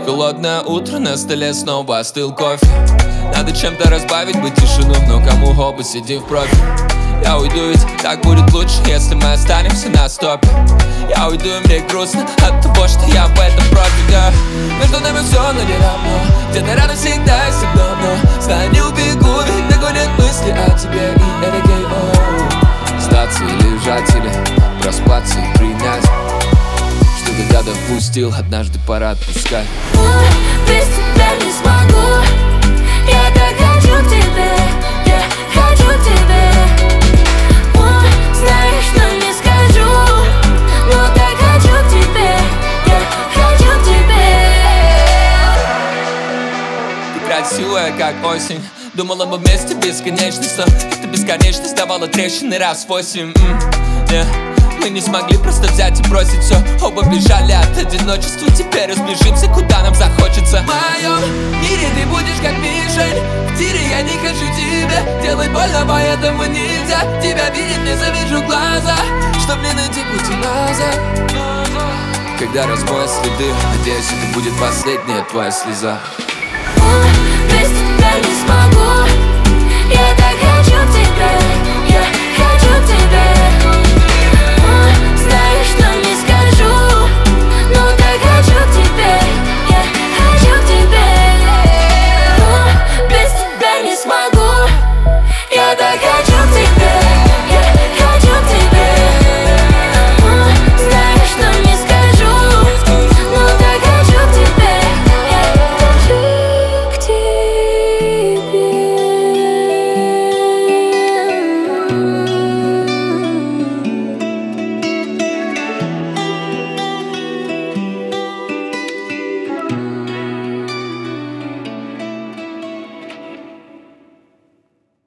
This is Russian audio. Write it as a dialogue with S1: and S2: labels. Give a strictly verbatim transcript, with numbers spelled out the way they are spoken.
S1: Холодное утро, на столе снова остыл кофе. Надо чем-то разбавить бы тишину, но кому оба сидим в профи. Я уйду, ведь так будет лучше, если мы останемся на стопе. Я уйду, и мне грустно от того, что я в этом профи, да. Между нами все, но не равно. Где-то рядом всегда и все давно. Знаю, не убегу, ведь догонят мысли о тебе, и это гей-оу. Сдаться или лежать, или проспаться и принять, что когда допустил, однажды пора отпускать.
S2: Без тебя не смогу. Я так хочу к тебе, я хочу к тебе. О, знаешь, но не скажу, но так хочу к тебе, я хочу к тебе.
S1: Ты красивая, как осень. Думала, мы вместе бесконечность, но эта бесконечность давала трещины раз в восемь. mm, yeah. Мы не смогли просто взять и бросить все. Оба бежали от одиночества, теперь разбежимся, куда нам захочется. В моем мире ты будешь как мишень. В тире я не хочу тебе делать больно, поэтому нельзя тебя видеть, не завяжу глаза, чтоб не найти пути назад. Когда размоют следы, надеюсь, это будет последняя твоя слеза.